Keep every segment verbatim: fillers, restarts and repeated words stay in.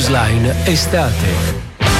Newsline estate.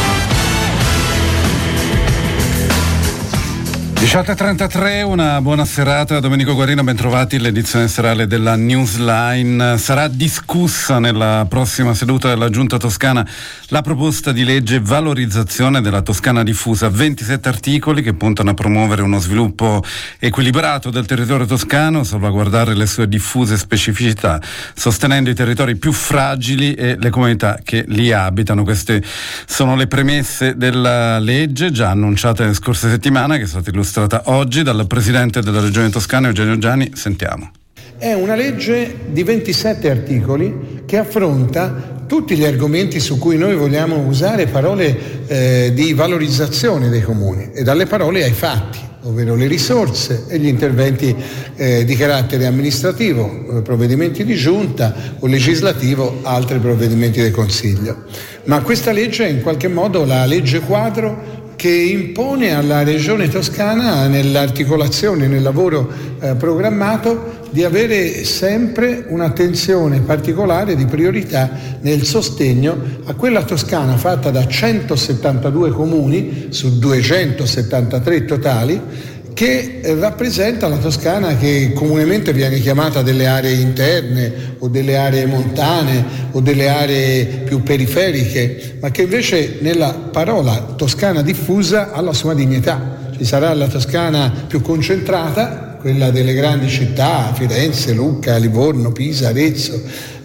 diciotto e trentatré, una buona serata. Domenico Guarino, bentrovati. L'edizione serale della Newsline. Sarà discussa nella prossima seduta della Giunta Toscana la proposta di legge valorizzazione della Toscana diffusa, ventisette articoli che puntano a promuovere uno sviluppo equilibrato del territorio toscano, salvaguardare le sue diffuse specificità, sostenendo i territori più fragili e le comunità che li abitano. Queste sono le premesse della legge, già annunciate le scorse settimane, che è stata illustrata oggi dal Presidente della Regione Toscana, Eugenio Giani. Sentiamo. È una legge di ventisette articoli che affronta tutti gli argomenti su cui noi vogliamo usare parole eh, di valorizzazione dei comuni, e dalle parole ai fatti, ovvero le risorse e gli interventi eh, di carattere amministrativo, eh, provvedimenti di giunta o legislativo, altri provvedimenti del Consiglio. Ma questa legge è in qualche modo la legge quadro che impone alla Regione Toscana, nell'articolazione, nel lavoro eh, programmato, di avere sempre un'attenzione particolare di priorità nel sostegno a quella Toscana fatta da centosettantadue comuni su duecentosettantatré totali, che rappresenta la Toscana che comunemente viene chiamata delle aree interne o delle aree montane o delle aree più periferiche, ma che invece nella parola Toscana diffusa ha la sua dignità. Ci sarà la Toscana più concentrata, quella delle grandi città, Firenze, Lucca, Livorno, Pisa, Arezzo,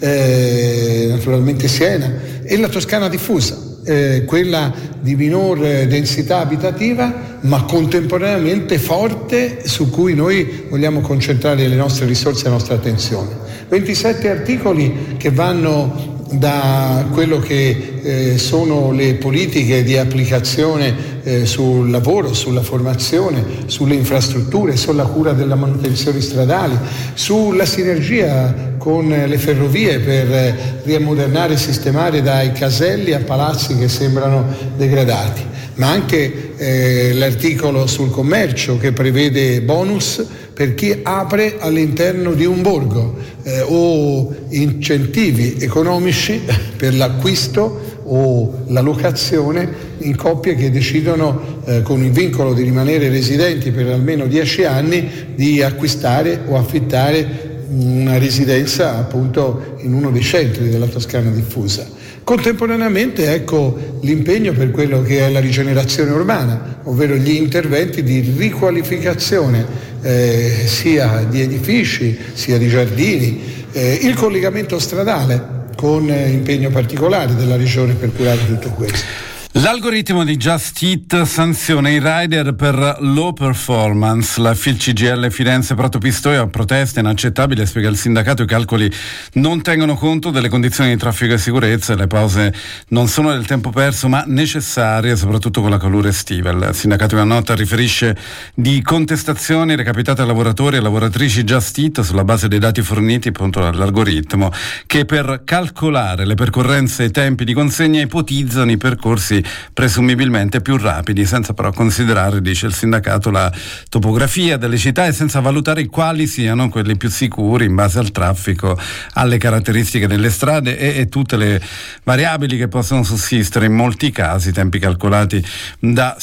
eh, naturalmente Siena, e la Toscana diffusa, Eh, quella di minor densità abitativa ma contemporaneamente forte, su cui noi vogliamo concentrare le nostre risorse e la nostra attenzione. ventisette articoli che vanno da quello che eh, sono le politiche di applicazione eh, sul lavoro, sulla formazione, sulle infrastrutture, sulla cura della manutenzione stradali, sulla sinergia con le ferrovie per eh, riammodernare e sistemare dai caselli a palazzi che sembrano degradati, ma anche eh, l'articolo sul commercio che prevede bonus per chi apre all'interno di un borgo eh, o incentivi economici per l'acquisto o la locazione in coppie che decidono eh, con il vincolo di rimanere residenti per almeno dieci anni di acquistare o affittare una residenza appunto in uno dei centri della Toscana diffusa. Contemporaneamente ecco l'impegno per quello che è la rigenerazione urbana, ovvero gli interventi di riqualificazione eh, sia di edifici sia di giardini, eh, il collegamento stradale con eh, impegno particolare della Regione per curare tutto questo. L'algoritmo di Just Eat sanziona i rider per low performance. La F I L C G I L Firenze Prato Pistoia protesta inaccettabile, spiega il sindacato. I calcoli non tengono conto delle condizioni di traffico e sicurezza e le pause non sono del tempo perso ma necessarie, soprattutto con la calura estiva. Il sindacato in una nota riferisce di contestazioni recapitate a lavoratori e lavoratrici Just Eat sulla base dei dati forniti appunto dall'algoritmo, che per calcolare le percorrenze e i tempi di consegna ipotizzano i percorsi presumibilmente più rapidi, senza però considerare, dice il sindacato, la topografia delle città e senza valutare quali siano quelli più sicuri in base al traffico, alle caratteristiche delle strade e, e tutte le variabili che possono sussistere. In molti casi i tempi calcolati da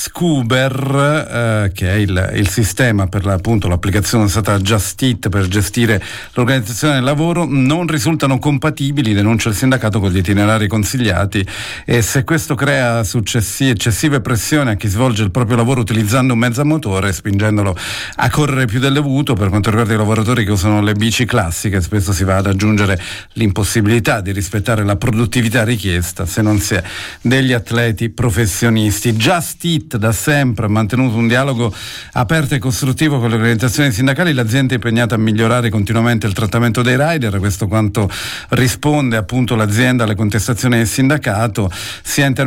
Scuber, eh, che è il, il sistema per la, appunto l'applicazione usata da Just Eat per gestire l'organizzazione del lavoro, non risultano compatibili, denuncia il sindacato, con gli itinerari consigliati, e se questo crea successive eccessive pressioni a chi svolge il proprio lavoro utilizzando un mezzo a motore, spingendolo a correre più del dovuto. Per quanto riguarda i lavoratori che usano le bici classiche, spesso si va ad aggiungere l'impossibilità di rispettare la produttività richiesta se non si è degli atleti professionisti. Just Eat da sempre ha mantenuto un dialogo aperto e costruttivo con le organizzazioni sindacali. L'azienda è impegnata a migliorare continuamente il trattamento dei rider, questo quanto risponde appunto l'azienda alle contestazioni del sindacato, sia in termini di sicurezza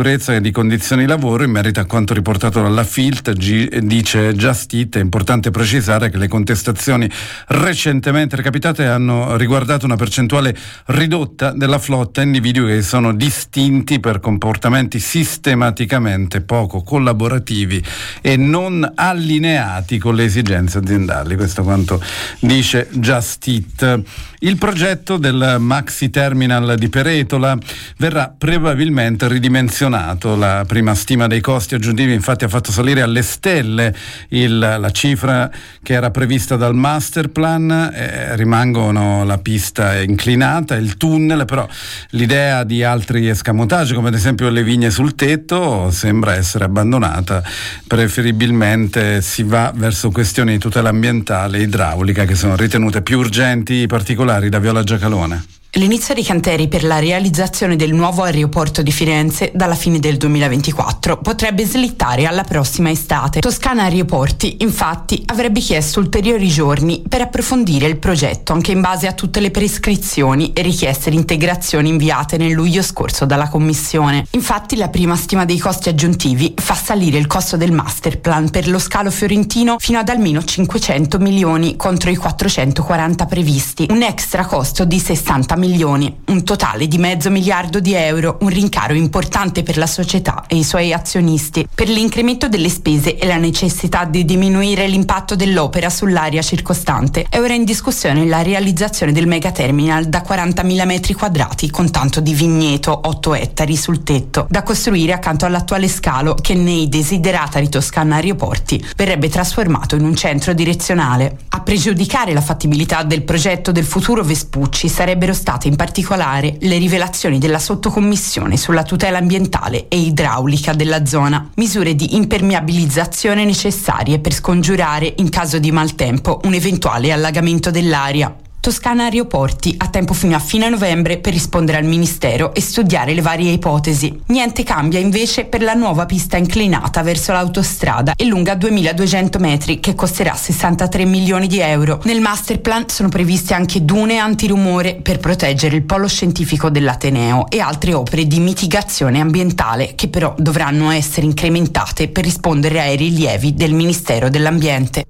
sicurezza e di condizioni di lavoro. In merito a quanto riportato dalla Filt, G- dice Just Eat, è importante precisare che le contestazioni recentemente recapitate hanno riguardato una percentuale ridotta della flotta, individui che sono distinti per comportamenti sistematicamente poco collaborativi e non allineati con le esigenze aziendali. Questo quanto dice Just Eat. Il progetto del Maxi Terminal di Peretola verrà probabilmente ridimensionato. La prima stima dei costi aggiuntivi infatti ha fatto salire alle stelle il, la cifra che era prevista dal master plan. Eh, rimangono la pista inclinata, il tunnel, però l'idea di altri escamotage, come ad esempio le vigne sul tetto, sembra essere abbandonata. Preferibilmente si va verso questioni di tutela ambientale e idraulica che sono ritenute più urgenti. I particolari da Viola Giacalone. L'inizio dei cantieri per la realizzazione del nuovo aeroporto di Firenze dalla fine del duemilaventiquattro potrebbe slittare alla prossima estate. Toscana Aeroporti, infatti, avrebbe chiesto ulteriori giorni per approfondire il progetto, anche in base a tutte le prescrizioni e richieste di integrazione inviate nel luglio scorso dalla Commissione. Infatti, la prima stima dei costi aggiuntivi fa salire il costo del master plan per lo scalo fiorentino fino ad almeno cinquecento milioni contro i quattrocentoquaranta previsti, un extra costo di sessanta milioni, un totale di mezzo miliardo di euro, un rincaro importante per la società e i suoi azionisti. Per l'incremento delle spese e la necessità di diminuire l'impatto dell'opera sull'area circostante è ora in discussione la realizzazione del mega terminal da quarantamila metri quadrati con tanto di vigneto, otto ettari sul tetto, da costruire accanto all'attuale scalo che nei desiderata di Toscana Aeroporti verrebbe trasformato in un centro direzionale. A pregiudicare la fattibilità del progetto del futuro Vespucci sarebbero state in particolare le rivelazioni della sottocommissione sulla tutela ambientale e idraulica della zona, misure di impermeabilizzazione necessarie per scongiurare, in caso di maltempo, un eventuale allagamento dell'area. Toscana Aeroporti ha tempo fino a fine novembre per rispondere al Ministero e studiare le varie ipotesi. Niente cambia invece per la nuova pista inclinata verso l'autostrada e lunga duemiladuecento metri che costerà sessantatré milioni di euro. Nel master plan sono previste anche dune antirumore per proteggere il polo scientifico dell'Ateneo e altre opere di mitigazione ambientale che però dovranno essere incrementate per rispondere ai rilievi del Ministero dell'Ambiente.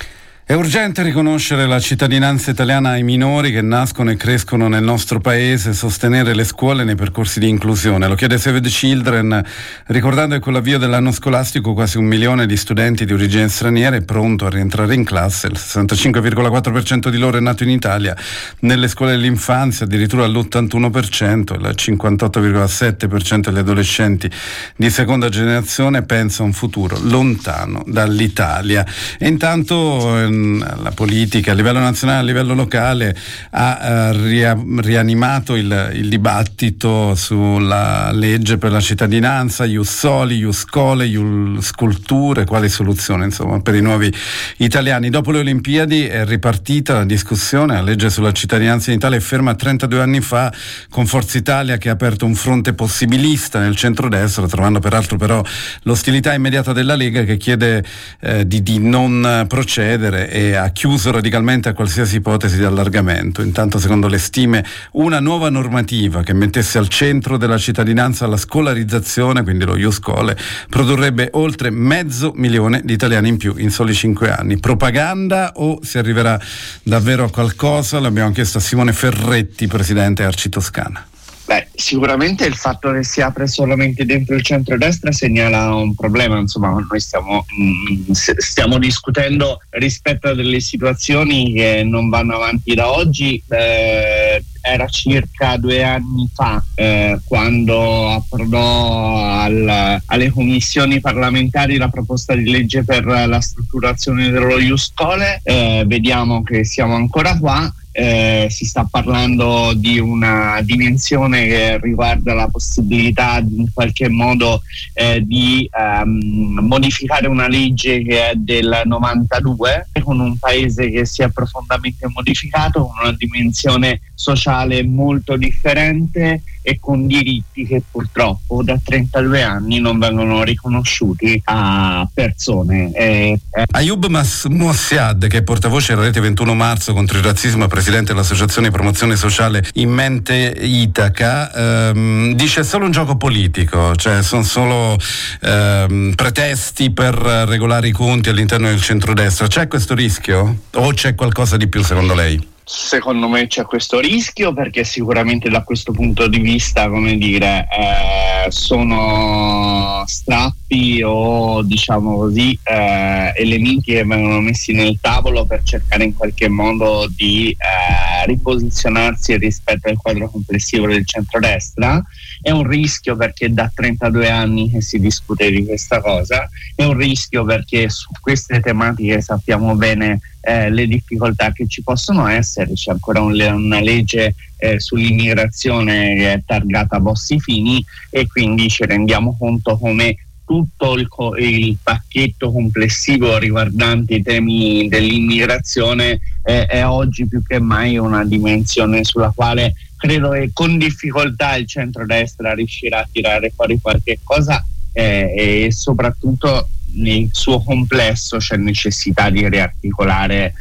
È urgente riconoscere la cittadinanza italiana ai minori che nascono e crescono nel nostro paese e sostenere le scuole nei percorsi di inclusione. Lo chiede Save the Children, ricordando che con l'avvio dell'anno scolastico quasi un milione di studenti di origine straniera è pronto a rientrare in classe. Il sessantacinque virgola quattro per cento di loro è nato in Italia. Nelle scuole dell'infanzia addirittura l'ottantuno per cento, il cinquantotto virgola sette per cento degli adolescenti di seconda generazione pensa a un futuro lontano dall'Italia. E intanto la politica a livello nazionale, a livello locale ha uh, ria- rianimato il, il dibattito sulla legge per la cittadinanza, Ius Soli, Ius Scholae, Ius Culture, quali soluzioni insomma per i nuovi italiani. Dopo le Olimpiadi è ripartita la discussione. La legge sulla cittadinanza in Italia è ferma trentadue anni fa, con Forza Italia che ha aperto un fronte possibilista nel centrodestra, trovando peraltro però l'ostilità immediata della Lega che chiede eh, di, di non procedere e ha chiuso radicalmente a qualsiasi ipotesi di allargamento. Intanto, secondo le stime, una nuova normativa che mettesse al centro della cittadinanza la scolarizzazione, quindi lo Ius Scholae, produrrebbe oltre mezzo milione di italiani in più in soli cinque anni. Propaganda o si arriverà davvero a qualcosa? L'abbiamo chiesto a Simone Ferretti, presidente Arci Toscana. Beh, sicuramente il fatto che si apre solamente dentro il centrodestra segnala un problema. Insomma, noi stiamo, mh, stiamo discutendo rispetto a delle situazioni che non vanno avanti da oggi. Eh, era circa due anni fa eh, quando approdò al, alle commissioni parlamentari la proposta di legge per la strutturazione dello Ius Scholae. Eh, vediamo che siamo ancora qua. Eh, si sta parlando di una dimensione che riguarda la possibilità di, in qualche modo eh, di um, modificare una legge che è del novantadue, con un paese che si è profondamente modificato, con una dimensione sociale molto differente, e con diritti che purtroppo da trentadue anni non vengono riconosciuti a persone. Eh, eh. Ayoub Mouassiad, che è portavoce della Rete ventuno marzo contro il razzismo e presidente dell'Associazione di Promozione Sociale In Mente Itaca, ehm, dice è solo un gioco politico, cioè sono solo ehm, pretesti per regolare i conti all'interno del centrodestra. C'è questo rischio? O c'è qualcosa di più secondo lei? Secondo me c'è questo rischio, perché sicuramente da questo punto di vista, come dire, eh, sono strappi o diciamo così eh, elementi che vengono messi nel tavolo per cercare in qualche modo di eh, riposizionarsi rispetto al quadro complessivo del centrodestra. È un rischio perché da trentadue anni che si discute di questa cosa, è un rischio perché su queste tematiche sappiamo bene Eh, le difficoltà che ci possono essere. C'è ancora un, una legge eh, sull'immigrazione che è targata Bossi-Fini, e quindi ci rendiamo conto come tutto il, il pacchetto complessivo riguardante i temi dell'immigrazione eh, è oggi più che mai una dimensione sulla quale credo che con difficoltà il centrodestra riuscirà a tirare fuori qualche cosa eh, e soprattutto nel suo complesso c'è necessità di riarticolare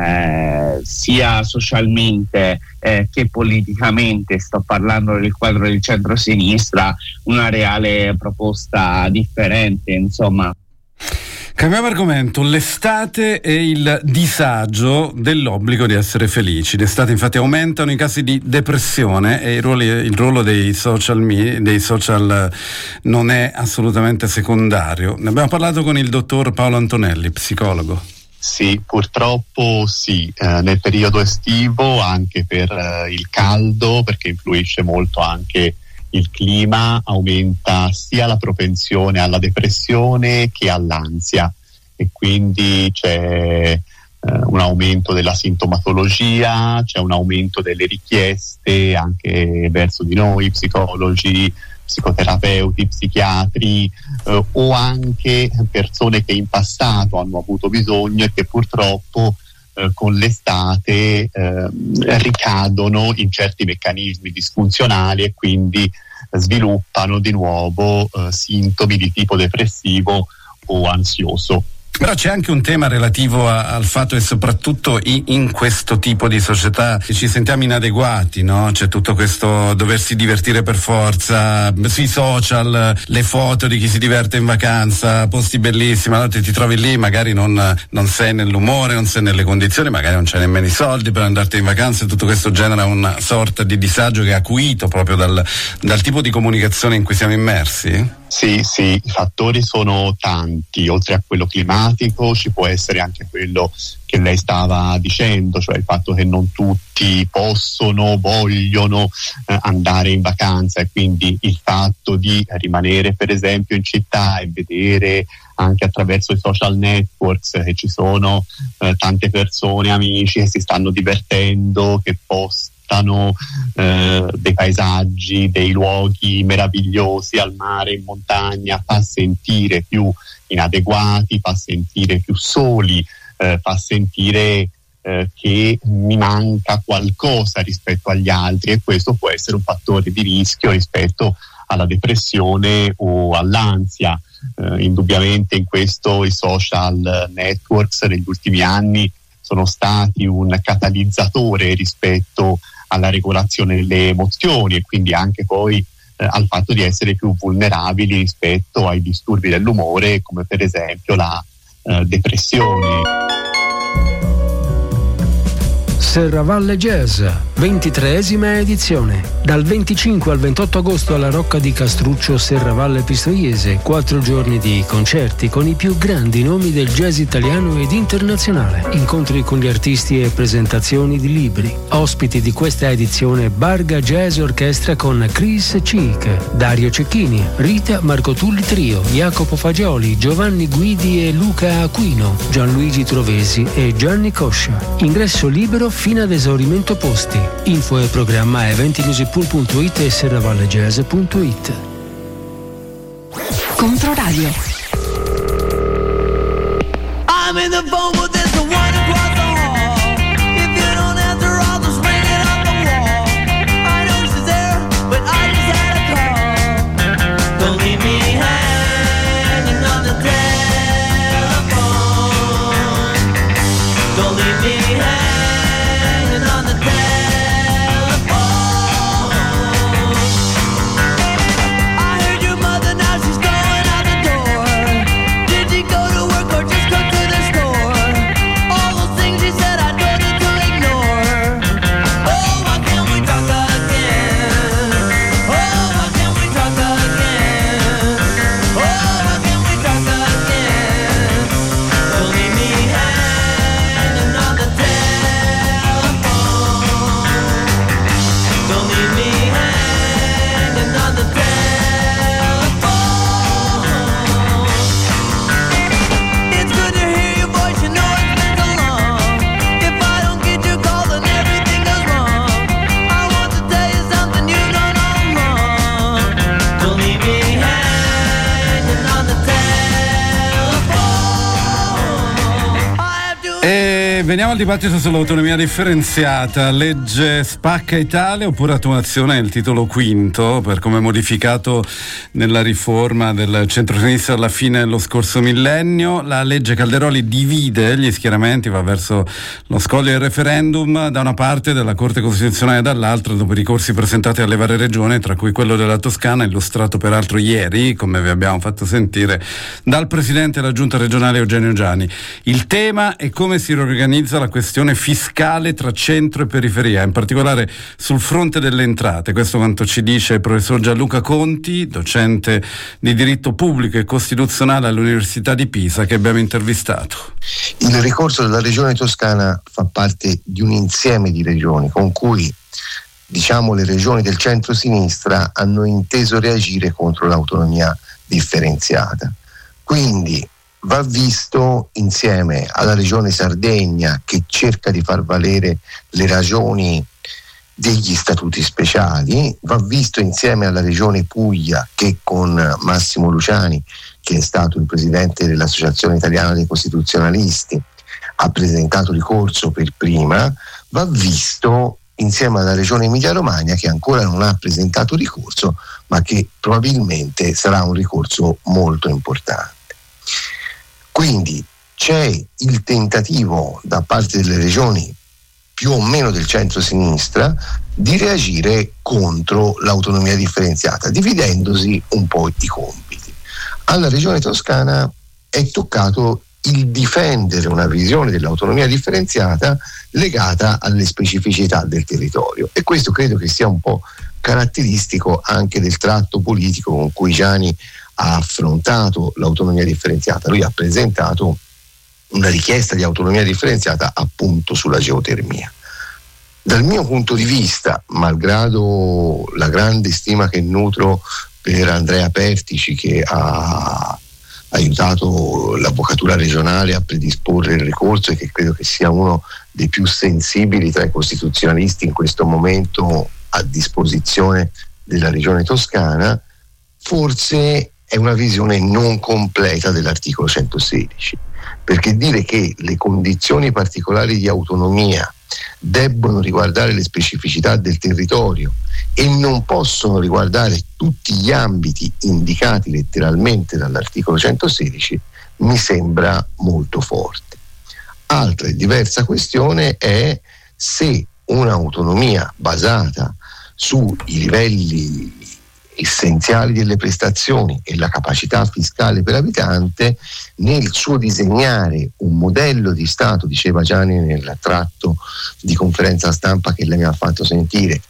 eh, sia socialmente eh, che politicamente, sto parlando del quadro del centro-sinistra, una reale proposta differente, insomma. Cambiamo argomento, l'estate e il disagio dell'obbligo di essere felici. D'estate infatti aumentano i casi di depressione e il ruolo, il ruolo dei social media, dei social non è assolutamente secondario. Ne abbiamo parlato con il dottor Paolo Antonelli, psicologo. Sì, purtroppo sì, eh, nel periodo estivo, anche per eh, il caldo, perché influisce molto anche il clima, aumenta sia la propensione alla depressione che all'ansia, e quindi c'è eh, un aumento della sintomatologia, c'è un aumento delle richieste anche verso di noi psicologi, psicoterapeuti, psichiatri eh, o anche persone che in passato hanno avuto bisogno e che purtroppo eh, con l'estate eh, ricadono in certi meccanismi disfunzionali e quindi sviluppano di nuovo eh, sintomi di tipo depressivo o ansioso. Però c'è anche un tema relativo a, al fatto che soprattutto in, in questo tipo di società ci sentiamo inadeguati, no? C'è tutto questo doversi divertire per forza, sui social le foto di chi si diverte in vacanza, posti bellissimi, allora ti, ti trovi lì, magari non, non sei nell'umore, non sei nelle condizioni, magari non c'hai nemmeno i soldi per andarti in vacanza, e tutto questo genera una sorta di disagio che è acuito proprio dal, dal tipo di comunicazione in cui siamo immersi. Sì, sì, i fattori sono tanti, oltre a quello climatico ci può essere anche quello che lei stava dicendo, cioè il fatto che non tutti possono, vogliono eh, andare in vacanza, e quindi il fatto di rimanere per esempio in città e vedere anche attraverso i social networks che ci sono eh, tante persone, amici che si stanno divertendo, che postano Eh, dei paesaggi, dei luoghi meravigliosi al mare, in montagna, fa sentire più inadeguati, fa sentire più soli, eh, fa sentire eh, che mi manca qualcosa rispetto agli altri, e questo può essere un fattore di rischio rispetto alla depressione o all'ansia. Eh, indubbiamente in questo i social networks negli ultimi anni sono stati un catalizzatore rispetto alla regolazione delle emozioni, e quindi anche poi eh, al fatto di essere più vulnerabili rispetto ai disturbi dell'umore, come per esempio la eh, depressione. Serravalle Jazz, ventitreesima edizione. Dal venticinque al ventotto agosto alla Rocca di Castruccio, Serravalle Pistoiese, quattro giorni di concerti con i più grandi nomi del jazz italiano ed internazionale, incontri con gli artisti e presentazioni di libri. Ospiti di questa edizione Barga Jazz Orchestra con Chris Cheek, Dario Cecchini, Rita Marco Tulli Trio, Jacopo Fagioli, Giovanni Guidi e Luca Aquino, Gianluigi Trovesi e Gianni Coscia. Ingresso libero fino ad esaurimento posti. Info e programma a eventimusicpool punto it e serravallegese punto it. Controradio. I'm in the phone with this the one across the hall. If you don't answer, I'll just ring it on the wall. I know she's there, but I Don't leave me hanging on the telephone. Don't leave me hanging on the telephone. I heard your mother, now she's going out the door. Did she go to work or just go to the store? All those things she said I told her to ignore. Oh, why can't we talk again? Oh, why can't we talk again? Oh, why can't we talk again? Don't leave me hanging on the telephone. Don't leave me hanging on the telephone. It's good to hear your voice, you know it's been so long. If I don't get your call, then everything goes wrong. I want to tell you something you don't know wrong. Don't leave me hanging on the telephone. I have to. E veniamo al dibattito sull'autonomia differenziata. Legge spacca Italia oppure attuazione è il titolo quinto, per come modificato nella riforma del centro-sinistra alla fine dello scorso millennio. La legge Calderoli divide gli schieramenti, va verso lo scoglio del referendum da una parte, della Corte Costituzionale dall'altra, dopo i ricorsi presentati alle varie regioni, tra cui quello della Toscana, illustrato peraltro ieri, come vi abbiamo fatto sentire, dal Presidente della Giunta regionale Eugenio Giani. Il tema è come si riorganizza la questione fiscale tra centro e periferia, in particolare sul fronte delle entrate. Questo quanto ci dice il professor Gianluca Conti, docente di diritto pubblico e costituzionale all'Università di Pisa, che abbiamo intervistato. Il ricorso della regione Toscana fa parte di un insieme di regioni con cui, diciamo, le regioni del centro-sinistra hanno inteso reagire contro l'autonomia differenziata. Quindi va visto insieme alla regione Sardegna, che cerca di far valere le ragioni degli statuti speciali, va visto insieme alla regione Puglia, che con Massimo Luciani, che è stato il presidente dell'Associazione Italiana dei Costituzionalisti, ha presentato ricorso per prima, va visto insieme alla regione Emilia-Romagna, che ancora non ha presentato ricorso, ma che probabilmente sarà un ricorso molto importante. Quindi c'è il tentativo da parte delle regioni più o meno del centro-sinistra di reagire contro l'autonomia differenziata, dividendosi un po' i compiti. Alla regione Toscana è toccato il difendere una visione dell'autonomia differenziata legata alle specificità del territorio, e questo credo che sia un po' caratteristico anche del tratto politico con cui Giani ha affrontato l'autonomia differenziata. Lui ha presentato una richiesta di autonomia differenziata appunto sulla geotermia. Dal mio punto di vista, malgrado la grande stima che nutro per Andrea Pertici, che ha aiutato l'avvocatura regionale a predisporre il ricorso e che credo che sia uno dei più sensibili tra i costituzionalisti in questo momento a disposizione della regione Toscana, forse è una visione non completa dell'articolo centosedici, perché dire che le condizioni particolari di autonomia debbono riguardare le specificità del territorio e non possono riguardare tutti gli ambiti indicati letteralmente dall'articolo centosedici mi sembra molto forte. Altra e diversa questione è se un'autonomia basata sui livelli essenziali delle prestazioni e la capacità fiscale per abitante, nel suo disegnare un modello di Stato, diceva Gianni nel tratto di conferenza stampa che lei mi ha fatto sentire,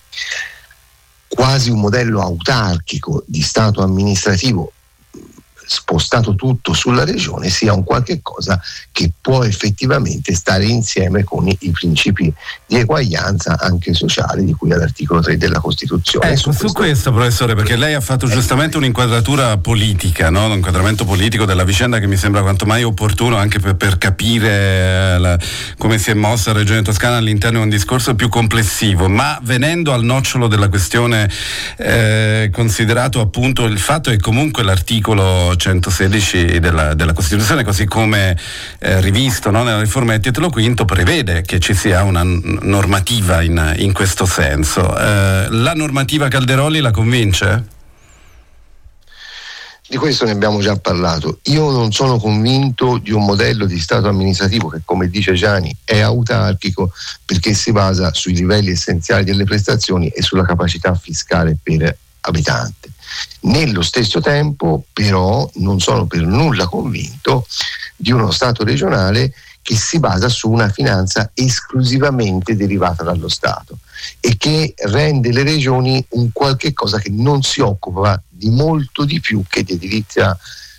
quasi un modello autarchico di Stato amministrativo spostato tutto sulla regione, sia un qualche cosa che può effettivamente stare insieme con i, i principi di eguaglianza anche sociale di cui all'articolo tre della Costituzione. Ecco, su, su questo... questo professore, perché lei ha fatto giustamente un'inquadratura politica, no? Un inquadramento politico della vicenda che mi sembra quanto mai opportuno anche per, per capire la, come si è mossa la Regione Toscana all'interno di un discorso più complessivo, ma venendo al nocciolo della questione, eh, considerato appunto il fatto che comunque l'articolo centosedici della, della Costituzione, così come eh, rivisto, no, nella riforma del titolo quinto, prevede che ci sia una n- normativa in, in questo senso. Eh, la normativa Calderoli la convince? Di questo ne abbiamo già parlato. Io non sono convinto di un modello di Stato amministrativo che, come dice Gianni, è autarchico, perché si basa sui livelli essenziali delle prestazioni e sulla capacità fiscale per abitante. Nello stesso tempo, però, non sono per nulla convinto di uno Stato regionale che si basa su una finanza esclusivamente derivata dallo Stato e che rende le regioni un qualche cosa che non si occupa di molto di più che di edilizia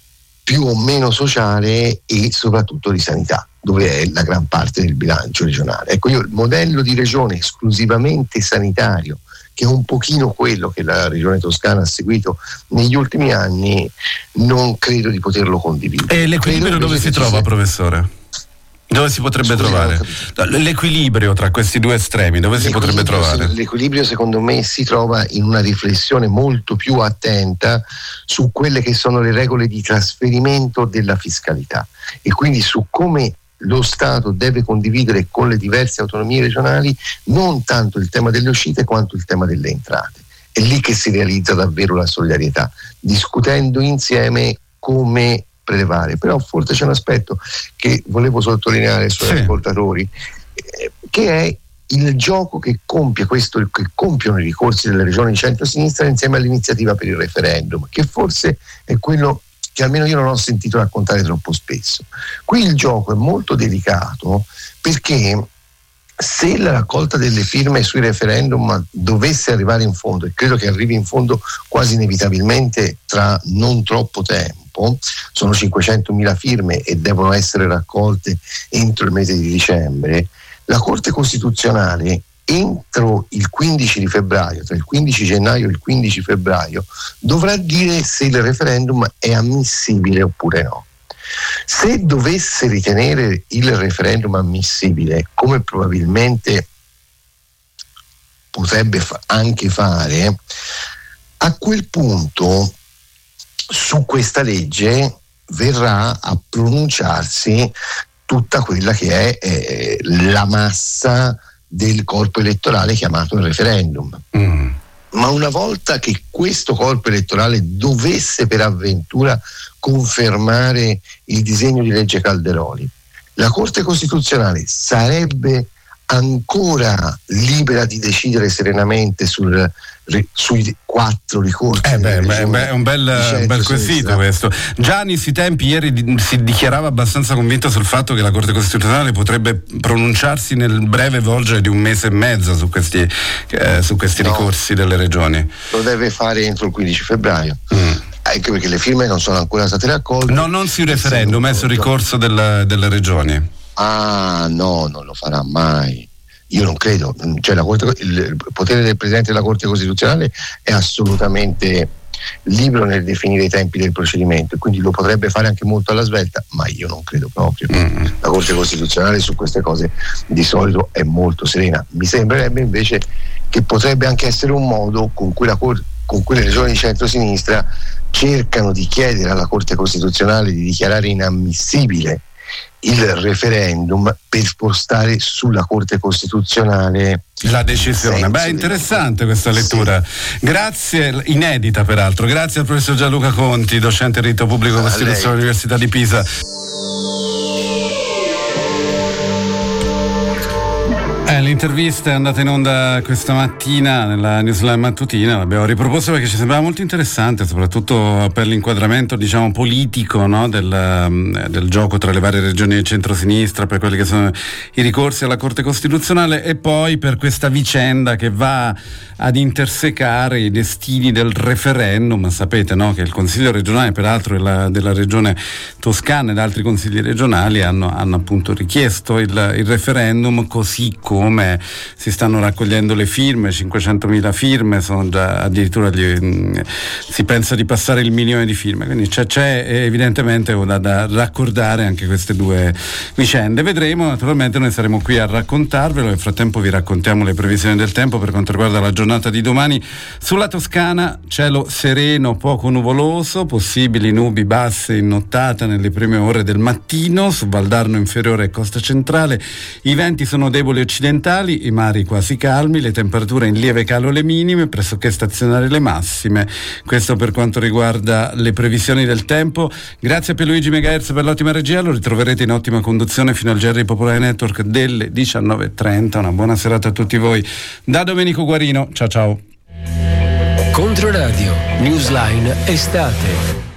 più o meno sociale e soprattutto di sanità, dove è la gran parte del bilancio regionale. Ecco, io il modello di regione esclusivamente sanitario, che è un pochino quello che la regione toscana ha seguito negli ultimi anni, non credo di poterlo condividere. E l'equilibrio dove si trova, sia... professore? Dove si potrebbe Scusi, trovare? L'equilibrio tra questi due estremi, dove si potrebbe trovare? L'equilibrio secondo me si trova in una riflessione molto più attenta su quelle che sono le regole di trasferimento della fiscalità e quindi su come lo Stato deve condividere con le diverse autonomie regionali non tanto il tema delle uscite quanto il tema delle entrate. È lì che si realizza davvero la solidarietà, discutendo insieme come prelevare. Però forse c'è un aspetto che volevo sottolineare ai suoi sì. ascoltatori, eh, che è il gioco che compie questo, che compiono i ricorsi delle regioni di centro-sinistra insieme all'iniziativa per il referendum, che forse è quello che almeno io non ho sentito raccontare troppo spesso. Qui il gioco è molto delicato, perché se la raccolta delle firme sui referendum dovesse arrivare in fondo, e credo che arrivi in fondo quasi inevitabilmente tra non troppo tempo, sono cinquecentomila firme e devono essere raccolte entro il mese di dicembre, la Corte Costituzionale entro il quindici di febbraio, tra il quindici gennaio e il quindici febbraio, dovrà dire se il referendum è ammissibile oppure no. Se dovesse ritenere il referendum ammissibile, come probabilmente potrebbe fa- anche fare, a quel punto su questa legge verrà a pronunciarsi tutta quella che è eh, la massa del corpo elettorale chiamato il referendum. Mm. Ma una volta che questo corpo elettorale dovesse per avventura confermare il disegno di legge Calderoli, la Corte Costituzionale sarebbe ancora libera di decidere serenamente sul, sui quattro ricorsi. Eh beh, beh, beh, è un bel, un bel quesito questo. Già in questi tempi ieri di, si dichiarava abbastanza convinto sul fatto che la Corte Costituzionale potrebbe pronunciarsi nel breve volgere di un mese e mezzo su questi, eh, su questi no, ricorsi delle regioni. Lo deve fare entro il quindici febbraio. Mm. Anche perché le firme non sono ancora state raccolte. No, non sul referendum, è sul ricorso del, delle regioni. Ah no, non lo farà mai. Io non credo, cioè la Corte, il potere del Presidente della Corte Costituzionale è assolutamente libero nel definire i tempi del procedimento, quindi lo potrebbe fare anche molto alla svelta, ma io non credo proprio. Mm. La Corte Costituzionale su queste cose di solito è molto serena. Mi sembrerebbe invece che potrebbe anche essere un modo con cui, la Corte, con cui le regioni di centro-sinistra cercano di chiedere alla Corte Costituzionale di dichiarare inammissibile il referendum per spostare sulla Corte Costituzionale la decisione. Beh, interessante questa lettura. Sì. Grazie, inedita peraltro. Grazie al professor Gianluca Conti, docente diritto pubblico e Costituzione all'Università di Pisa. Eh, l'intervista è andata in onda questa mattina nella newsline mattutina, l'abbiamo riproposto perché ci sembrava molto interessante, soprattutto per l'inquadramento, diciamo, politico, no? del, del gioco tra le varie regioni di centrosinistra, per quelli che sono i ricorsi alla Corte Costituzionale, e poi per questa vicenda che va ad intersecare i destini del referendum. Sapete, no? Che il Consiglio regionale, peraltro della, della regione Toscana ed altri consigli regionali hanno, hanno appunto richiesto il, il referendum, così come come si stanno raccogliendo le firme, cinquecentomila firme, sono già addirittura gli, mh, si pensa di passare il milione di firme, quindi c'è, c'è evidentemente da, da raccordare anche queste due vicende. Vedremo, naturalmente noi saremo qui a raccontarvelo, nel frattempo vi raccontiamo le previsioni del tempo per quanto riguarda la giornata di domani. Sulla Toscana cielo sereno, poco nuvoloso, possibili nubi basse in nottata nelle prime ore del mattino, su Valdarno inferiore e costa centrale, i venti sono deboli occidentali occidentali, i mari quasi calmi, le temperature in lieve calo le minime, pressoché stazionarie le massime. Questo per quanto riguarda le previsioni del tempo. Grazie a Pierluigi Megahertz per l'ottima regia, lo ritroverete in ottima conduzione fino al G R Popolare Network delle diciannove e trenta. Una buona serata a tutti voi da Domenico Guarino, ciao ciao. Controradio, Newsline estate.